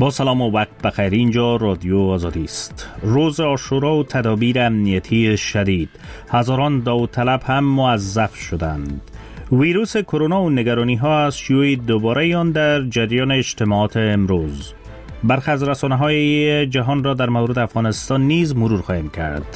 با سلام و وقت بخیر. اینجا رادیو آزادی است. روز عاشورا و تدابیر امنیتی شدید، هزاران داوطلب هم موظف شدند. ویروس کرونا و نگرانی ها از شیوع دوباره آن در جریان اجتماعات امروز. برخی از رسانه‌های جهان را در مورد افغانستان نیز مرور خواهیم کرد.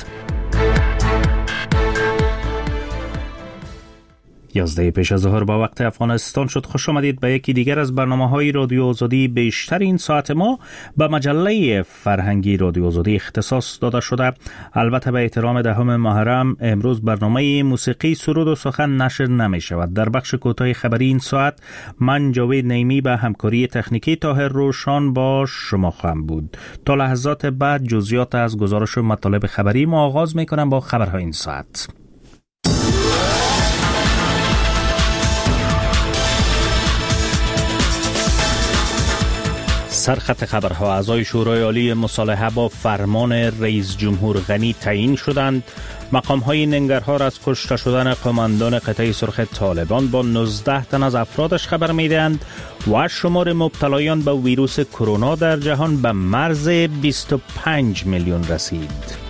11 پیش از ظهر با وقت افغانستان شد. خوش آمدید به یکی دیگر از برنامه‌های رادیو آزادی. بیشتر این ساعت ما به مجله فرهنگی رادیو آزادی اختصاص داده شده. البته به احترام 10 محرم امروز برنامه موسیقی، سرود و سخن نشر نمی شود. در بخش کوتاه خبری این ساعت من جاوید نعیمی به همکاری تکنیکی طاهر روشان با شما خواهم بود. تا لحظات بعد جزئیات از گزارش و مطالب خبری ما آغاز می‌کنم با خبرهای این ساعت. سرخط خبرها: اعضای شورای عالی مصالحه با فرمان رئیس جمهور غنی تعیین شدند. مقام‌های ننگرهار از کشته شدن قماندان قطعه سرخ طالبان با 19 تن از افرادش خبر می‌دهند و شمار مبتلایان به ویروس کرونا در جهان به مرز 25 میلیون رسید.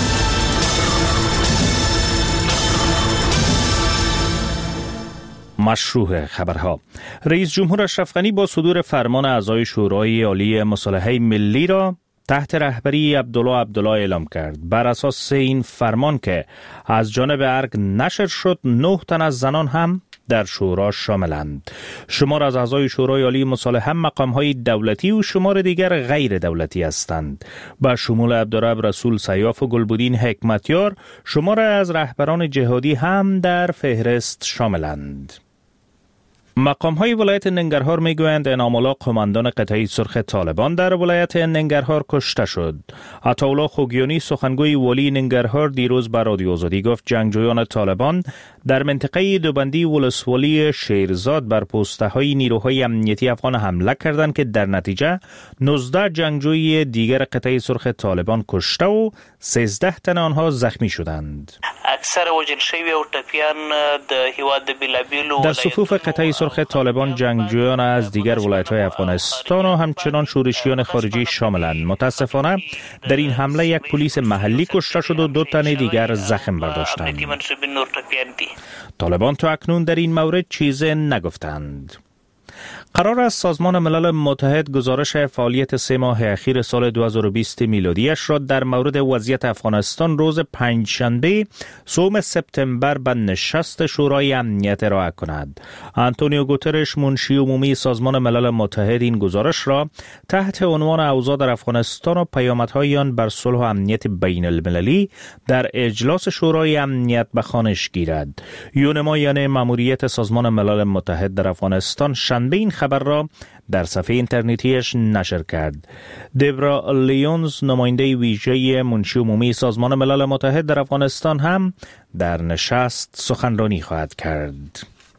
مشروع خبرها: رئیس جمهور اشرف غنی با صدور فرمان اعضای شورای عالی مصالحه ملی را تحت رهبری عبدالله اعلام کرد. بر اساس این فرمان که از جانب ارگ نشر شد، 9 تن از زنان هم در شورا شاملند. شمار از اعضای شورای عالی مصالحه مقام‌های دولتی و شمار دیگر غیر دولتی هستند. با شمول عبدالرب رسول سیاف و گلبدین حکمتیار، شمار از رهبران جهادی هم در فهرست شاملند. مقام‌های ولایت ننگرهار می‌گویند انعام‌الله قماندان قطعه سرخ طالبان در ولایت ننگرهار کشته شد. عطاالله خوگیانی سخنگوی والی ننگرهار دیروز به رادیو آزادی گفت جنگجویان طالبان در منطقه دوبندی ولسوالی شیرزاد بر پست‌های نیروهای امنیتی افغان حمله کردند که در نتیجه 19 جنگجوی دیگر قطعه سرخ طالبان کشته و 13 تن آنها زخمی شدند. اکثر وژل شوی او ټپیان د هیواد بلابیلو در صفوف قطعه سرخ طالبان جنگجویان از دیگر ولایت‌های افغانستان و همچنان شورشیان خارجی شاملند. متاسفانه در این حمله یک پلیس محلی کشته شد و 2 تن دیگر زخم برداشتند. طالبان تا اکنون در این مورد چیزی نگفتند. قرار است سازمان ملل متحد گزارش فعالیت 3 ماه اخیر سال 2020 میلادیش را در مورد وضعیت افغانستان روز پنجشنبه 3 سپتامبر به نشست شورای امنیت ارائه کند. آنتونیو گوترش، منشی عمومی سازمان ملل متحد، این گزارش را تحت عنوان اوضاع در افغانستان و پیامدهای آن بر صلح و امنیت بین المللی در اجلاس شورای امنیت به خوانش گیرد. یونما یعنی ماموریت سازمان ملل متحد در افغانستان شنبه این خبر را در صفحه اینترنتیش نشر کرد. دبرا لیونز، نماینده ویژه منشی عمومی سازمان ملل متحد در افغانستان، هم در نشست سخنرانی خواهد کرد.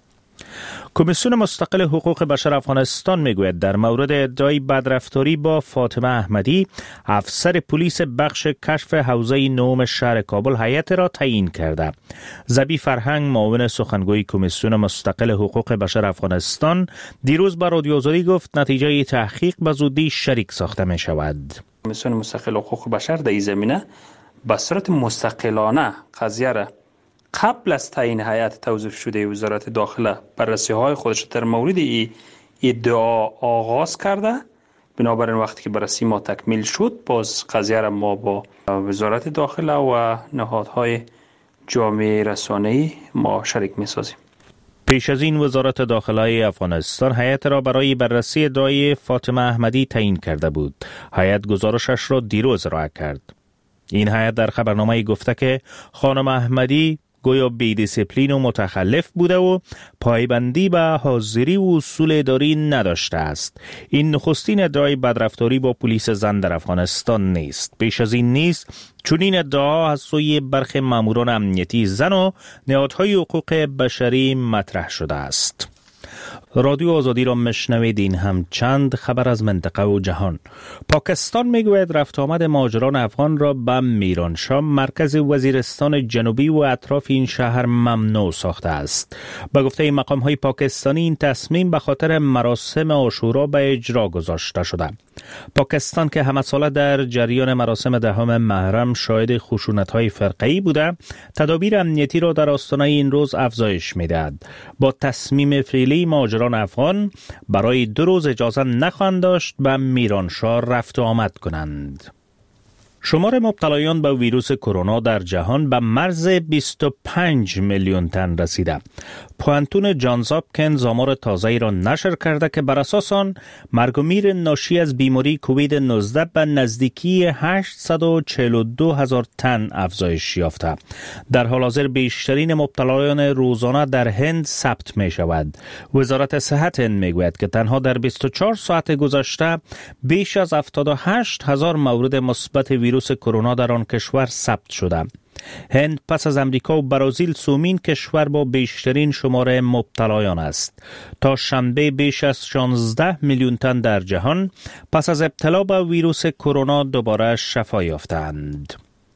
کمیسیون مستقل حقوق بشر افغانستان میگوید در مورد ادعای بدرفتاری با فاطمه احمدی، افسر پلیس بخش کشف حوزه نهم شهر کابل، هیئت را تعیین کرده. زبی فرهنگ، معاون سخنگوی کمیسیون مستقل حقوق بشر افغانستان، دیروز با رادیو آزادی گفت نتیجه تحقیق به زودی شریک ساخته می شود. کمیسیون مستقل حقوق بشر در این زمینه به صورت مستقلانه قضیه را قبل از تعیین هیئت توظیف شده وزارت داخله بررسی‌های خودش در مورد ادعا آغاز کرده. بنابراین وقتی که بررسی ما تکمیل شد، باز قضیه را ما با وزارت داخله و نهادهای جامعه رسانه‌ای ما شریک می‌سازیم. پیش از این وزارت داخله افغانستان هیئت را برای بررسی ادعای فاطمه احمدی تعیین کرده بود. هیئت گزارشش را دیروز ارائه کرد. این هیئت در خبرنامه‌ای گفته که خانم احمدی گویا بی دیسیپلین و متخلف بوده و پایبندی به حاضری و اصول اداری نداشته است. این نخستین ادعای بدرفتاری با پلیس زن در افغانستان نیست. پیش از این نیز چنین ادعا از سوی برخی ماموران امنیتی زن و نهادهای حقوق بشری مطرح شده است. رادیو آزادی را مشنوید. این هم چند خبر از منطقه و جهان. پاکستان میگوید رفت آمد مهاجران افغان را به میرانشاه، مرکز وزیرستان جنوبی و اطراف این شهر ممنوع ساخته است. به گفته مقام‌های پاکستانی این تصمیم به خاطر مراسم عاشورا به اجرا گذاشته شده. پاکستان که همه ساله در جریان مراسم دهم محرم شاهد خشونت‌های فرقه‌ای بوده، تدابیر امنیتی را در آستانه این روز افزایش می‌دهد. با تصمیم فعلی مهاجران افغان برای 2 روز اجازه نخواهند داشت به میرانشاه رفت و آمد کنند. شمار مبتلایان به ویروس کرونا در جهان به مرز 25 میلیون تن رسیده. پوانتون جانز هاپکینز آمار تازه‌ای را نشر کرده که بر اساس آن مرگ و میر ناشی از بیماری کووید 19 به نزدیکی 842,000 تن افزایش یافته. در حال حاضر بیشترین مبتلایان روزانه در هند ثبت می شود. وزارت صحت هند می گوید که تنها در 24 ساعت گذشته بیش از 78,000 مورد مثبت ویروس کرونا در آن کشور ثبت شده. هند پس از امریکا و برزیل سومین کشور با بیشترین شماره مبتلایان است. تا شنبه بیش از 16 میلیون تن در جهان پس از ابتلا به ویروس کرونا دوباره شفا یافتند.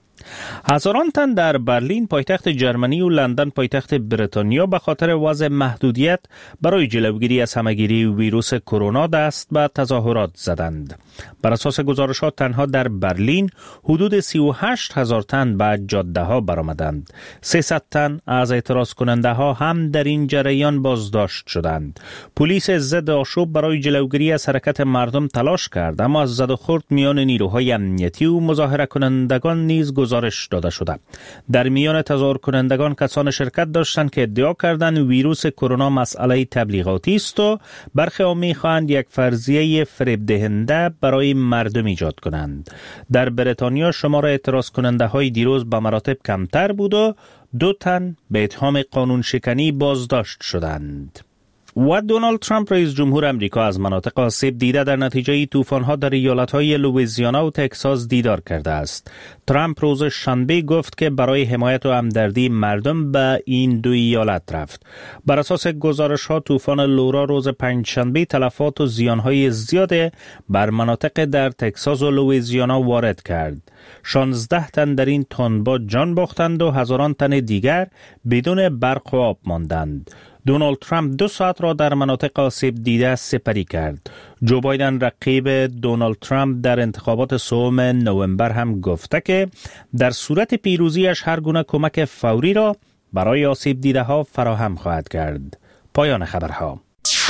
هزاران تن در برلین پایتخت جرمنی و لندن پایتخت بریتانیا به خاطر وضع محدودیت برای جلوگیری از همهگیری ویروس کرونا دست به تظاهرات زدند. بر اساس گزارشات تنها در برلین حدود 38,000 تن به جاده ها برآمدند. 300 تن از اعتراض کننده ها هم در این جریان بازداشت شدند. پلیس ضد آشوب برای جلوگیری از حرکت مردم تلاش کرد، اما از زد و خورد میان نیروهای امنیتی و مظاهره کنندگان نیز گزارش داده شده. در میان تظاهر کنندگان کسان شرکت داشتند که ادعا کردند ویروس کرونا مسئله تبلیغاتی است و برخی ها می‌خواهند یک فرضیه فریب دهنده برای مردم ایجاد کنند. در بریتانیا شمار اعتراض کننده های دیروز به مراتب کمتر بود و 2 تن به اتهام قانون شکنی بازداشت شدند. و دونالد ترامپ رئیس جمهور امریکا از مناطق آسیب دیده در نتیجه طوفان‌ها در ایالت‌های لوئیزیانا و تگزاس دیدار کرده است. ترامپ روز شنبه گفت که برای حمایت و همدردی مردم به این 2 ایالت رفت. بر اساس گزارش‌ها طوفان لورا روز پنجشنبه تلفات و زیان‌های زیاد بر مناطق در تگزاس و لوئیزیانا وارد کرد. 16 تن در این تندباد جان باختند و هزاران تن دیگر بدون برق و آب ماندند. دونالد ترامپ 2 ساعت را در مناطق آسیب دیده سپری کرد. جو بایدن رقیب دونالد ترامپ در انتخابات 3 نوامبر هم گفته که در صورت پیروزیش هر گونه کمک فوری را برای آسیب دیده ها فراهم خواهد کرد. پایان خبرها.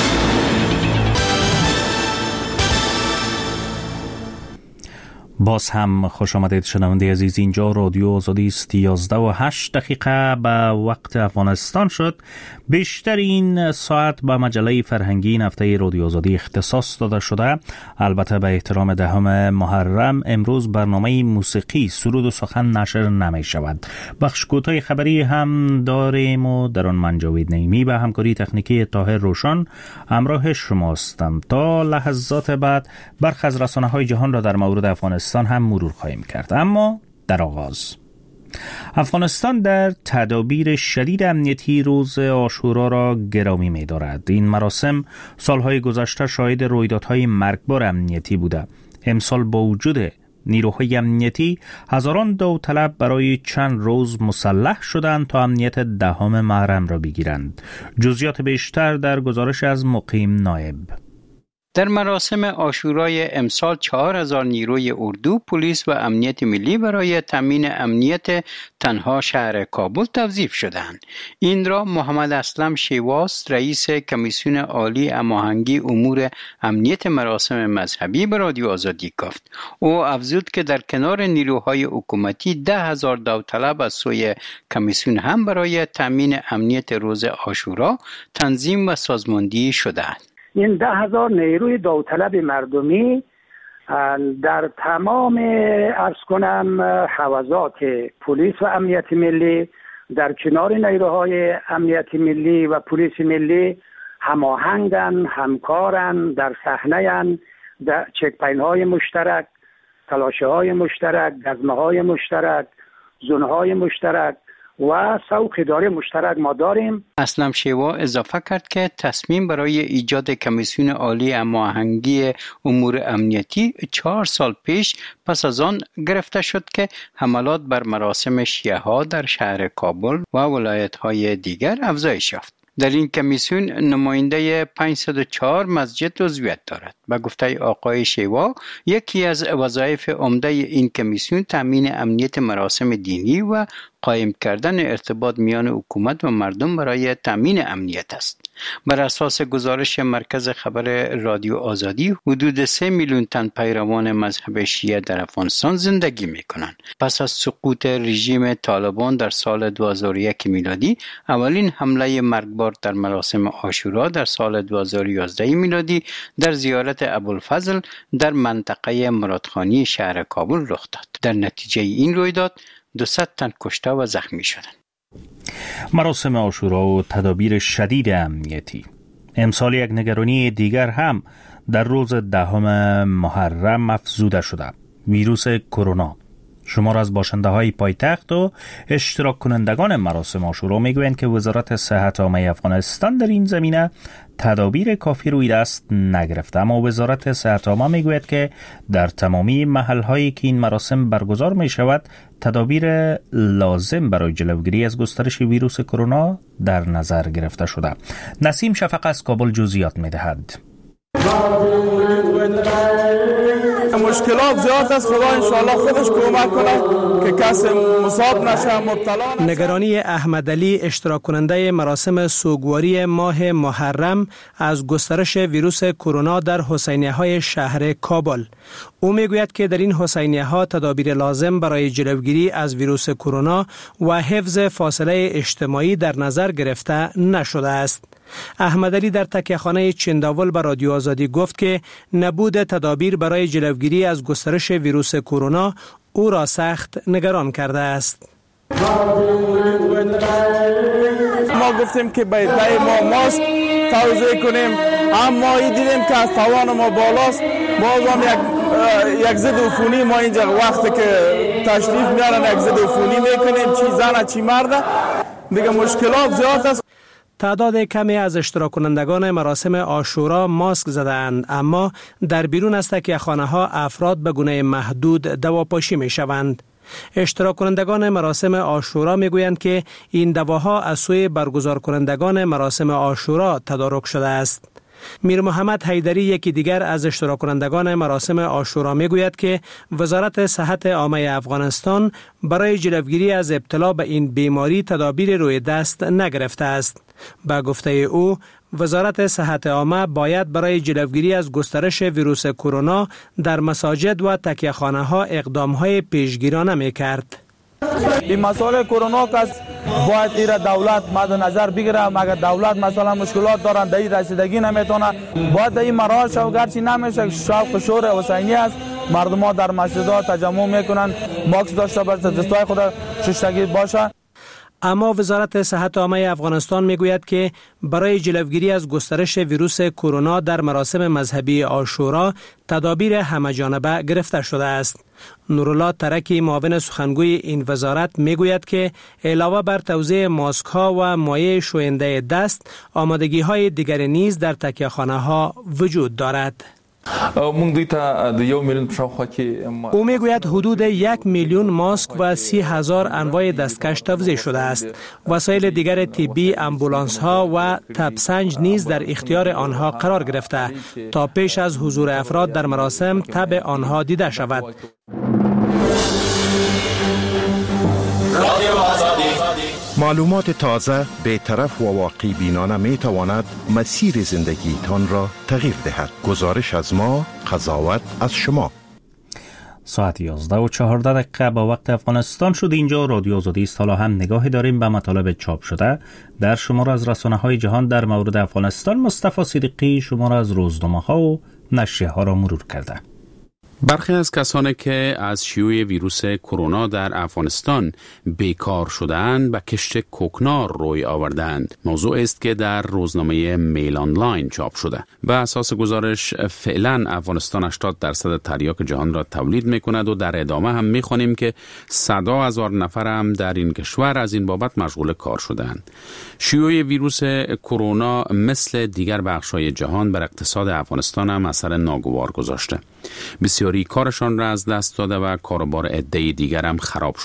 باز هم خوش آمدید شنونده عزیز. اینجا رادیو آزادی است. 11:08 به وقت افغانستان شد. بیشتر این ساعت به مجله فرهنگی این هفته رادیو آزادی اختصاص داده شده. البته به احترام 10 محرم امروز برنامه موسیقی سرود و سخن نشر نمی شود. بخش کوتاه خبری هم داریم و در آن من جاوید نعیمی به همکاری تکنیکی طاهر روشن همراه شماستم. تا لحظات بعد برخی از رسانه‌های جهان را در مورد افغانستان هم مرور خواهیم کرد. اما در آغاز افغانستان در تدابیر شدید امنیتی روز عاشورا را گرامی می دارد. این مراسم سالهای گذشته شاهد رویدادهای مرگبار امنیتی بوده. امسال با وجود نیروهای امنیتی هزاران داوطلب برای چند روز مسلح شدند تا امنیت 10 محرم را بگیرند. جزئیات بیشتر در گزارش از مقیم نایب. در مراسم عاشورای امسال 4,000 نیروی اردو، پلیس و امنیت ملی برای تامین امنیت تنها شهر کابل توظیف شدند. این را محمد اسلم شیواس، رئیس کمیسیون عالی هماهنگی امور امنیت مراسم مذهبی به رادیو آزادی گفت. او افزود که در کنار نیروهای حکومتی 10,000 داوطلب از سوی کمیسیون هم برای تامین امنیت روز عاشورا تنظیم و سازماندهی شدند. این 10,000 نیروی داوطلب مردمی در تمام عرض کنم حوزات پلیس و امنیت ملی در کنار نیروهای امنیت ملی و پلیس ملی هماهنگن، همکارن، در صحنه‌اند، در چک‌پوینت‌های مشترک، تلاشه‌های مشترک، گزمه‌های مشترک، زون‌های مشترک و سوق اداره مشترک ما داریم. اسلم شیوا اضافه کرد که تصمیم برای ایجاد کمیسیون عالی هماهنگی امور امنیتی 4 سال پیش پس از آن گرفته شد که حملات بر مراسم شیعه ها در شهر کابل و ولایت های دیگر افزایش یافت. در این کمیسیون نماینده 504 مسجد عضویت دارد. به گفته آقای شیوا، یکی از وظایف عمده این کمیسیون تامین امنیت مراسم دینی و قایم کردن ارتباط میان حکومت و مردم برای تامین امنیت است. بر اساس گزارش مرکز خبر رادیو آزادی، حدود 3 میلیون تن پیروان مذهب شیعه در افغانستان زندگی میکنند. پس از سقوط رژیم طالبان در سال 2001 میلادی، اولین حمله مرگبار در مراسم عاشورا در سال 2011 میلادی در زیارت ابوالفضل در منطقه مرادخانی شهر کابل رخ داد. در نتیجه این رویداد 200 تن کشته و زخمی شدند. مراسم عاشورا و تدابیر شدید امنیتی. امسال یک نگرانی دیگر هم در روز 10 محرم افزوده شده: ویروس کرونا. شمار از باشنده های پایتخت و اشتراک کنندگان مراسم عاشورا میگویند که وزارت صحت عامه افغانستان در این زمینه تدابیر کافی روی دست نگرفته، اما وزارت صحت عامه میگوید که در تمامی محل هایی که این مراسم برگزار می شود تدابیر لازم برای جلوگیری از گسترش ویروس کرونا در نظر گرفته شده. نسیم شفق از کابل جزئیات میدهد. مشکلات زیاد است. خدا انشاءالله خودش کمک کنه که کسی مصاب نشه، مبتلا نشه. نگرانی احمد علی، اشتراک کننده مراسم سوگواری ماه محرم از گسترش ویروس کرونا در حسینیه های شهر کابل. او میگوید که در این حسینیه ها تدابیر لازم برای جلوگیری از ویروس کرونا و حفظ فاصله اجتماعی در نظر گرفته نشده است. احمد علی در تکیه‌خانه چنداول به رادیو آزادی گفت که نبود تدابیر برای جلوگیری از گسترش ویروس کرونا او را سخت نگران کرده است. ما گفتیم که باید ما ماسک توزیع کنیم، اما دیدیم که از توان ما بالاست. باز هم یک ضد عفونی ما اینجا وقتی که تشریف میارن یک ضد عفونی میکنیم، چی زن چی مرد، دیگه مشکلات زیاد است. تعداد کمی از اشتراک کنندگان مراسم عاشورا ماسک زدند، اما در بیرون از تکیه‌خانه‌ها افراد به گونه محدود دواپاشی می شوند. اشتراک کنندگان مراسم عاشورا می گویند که این دواها از سوی برگزار کنندگان مراسم عاشورا تدارک شده است. میر محمد حیدری، یکی دیگر از اشتراک کنندگان مراسم عاشورا، می گوید که وزارت صحت عامه افغانستان برای جلوگیری از ابتلا به این بیماری تدابیر روی دست نگرفته است. با گفته او، وزارت صحت عامه باید برای جلوگیری از گسترش ویروس کرونا در مساجد و تکیه‌خانه‌ها اقدام‌های پیشگیرانه می‌کرد. این مسئله کرونا که باید ایره دولت مد نظر بگیره. مگر دولت مثلا مشکلات دارن در این رسیدگی نمیتونه، باید در این مراحل شو، گرچه نمیشه شوق شور حسینی است. مردم ها در مسجدها تجمع میکنن، ماسک داشته باشه، دستای خود شستگی باشه. اما وزارت صحت عامه افغانستان میگوید که برای جلوگیری از گسترش ویروس کرونا در مراسم مذهبی عاشورا تدابیر همه‌جانبه گرفته شده است. نورالله ترکی، معاون سخنگوی این وزارت، میگوید که علاوه بر توزیع ماسک ها و مایع شوینده دست، آمادگی های دیگر نیز در تکیه‌خانه‌ها وجود دارد. او میگوید حدود 1 میلیون ماسک و 30,000 انواع دستکش توزیع شده است. وسایل دیگر طبی، امبولانس ها و تبسنج نیز در اختیار آنها قرار گرفته تا پیش از حضور افراد در مراسم تب آنها دیده شود. معلومات تازه، بی‌طرف و واقعی بینانه می تواند مسیر زندگی تان را تغییر دهد. گزارش از ما، قضاوت از شما. ساعت 11:14 با وقت افغانستان شد. اینجا رادیو آزادی است. حالا هم نگاهی داریم به مطالب چاپ شده در شمار از رسانه‌های جهان در مورد افغانستان. مصطفی صدیقی شمار از روزنامه‌ها و نشریه‌ها را مرور کرده. برخی از کسانی که از شیوع ویروس کرونا در افغانستان بیکار شدند به کشت کوکنار روی آوردند. موضوع است که در روزنامه میل آنلاین چاپ شده. به اساس گزارش فعلا افغانستان 80% تریاک جهان را تولید می‌کند و در ادامه هم می‌خوانیم که صدها هزار نفر هم در این کشور از این بابت مشغول کار شدند. شیوع ویروس کرونا مثل دیگر بخش‌های جهان بر اقتصاد افغانستان هم اثر ناگوار گذاشته. بسیاری کارشان را از دست داده و کاروبار عده‌ای دیگر هم خراب شده.